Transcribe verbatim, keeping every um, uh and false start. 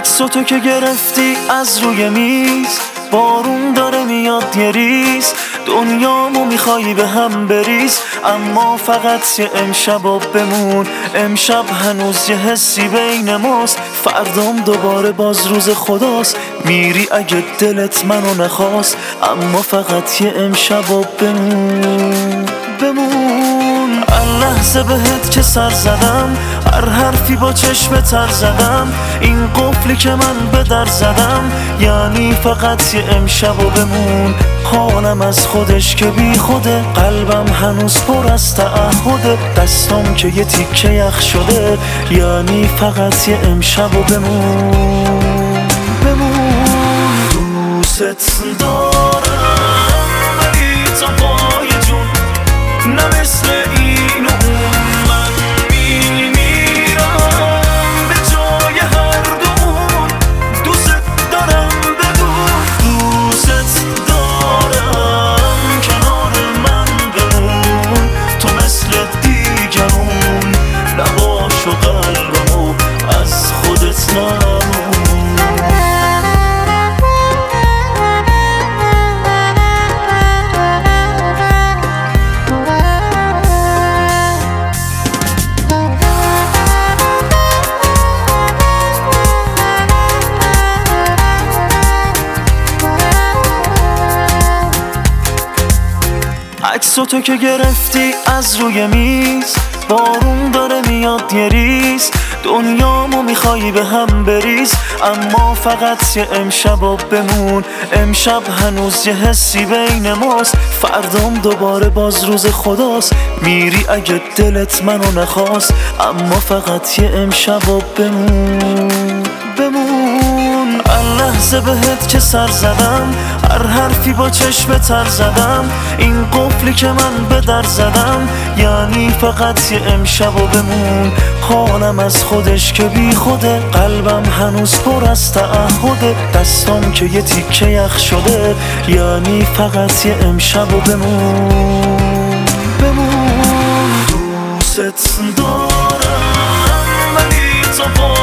عکس تو که گرفتی از روی میز، بارون داره میاد یه ریز، دنیامو میخوایی به هم بریز. اما فقط یه امشب و بمون، امشب هنوز یه حسی بین ماست، فردام دوباره باز روز خداست. میری اگه دلت منو نخواست، اما فقط یه امشب و بمون بمون. لحظه بهت که سر زدم، هر حرفی با چشم تر زدم، این قفلی که من به در زدم، یعنی فقط یه امشب و بمون. حالم از خودش که بی خوده، قلبم هنوز پر از تعهده، دستم که یه تیکه یخ شده، یعنی فقط یه امشب و بمون بمون. دوست دارم ولی تا پای جون، نه مثل این و اون، من میمیرم به جای هر دومون. دوست دارم بدون، دوست دارم کنار من بمون، تو مثل دیگرون نباش و قلبمو از خودت نمون. عکس تو که گرفتی از روی میز، بارون داره میاد یه ریز، دنیامو میخوایی به هم بریز. اما فقط یه امشب و بمون، امشب هنوز یه حسی بین ماست، فردام دوباره باز روز خداست. میری اگه دلت منو نخواست، اما فقط یه امشب و بمون بمون. لحظه بهت که سر زدم، هر حرفی با چشم تر زدم، این قفلی که من به در زدم، یعنی فقط یه امشب و بمون. حالم از خودش که بی خوده، قلبم هنوز پر از تعهده، دستم که یه تیکه یخ شده، یعنی فقط یه امشب و بمون بمون. دوست دارم ولی تا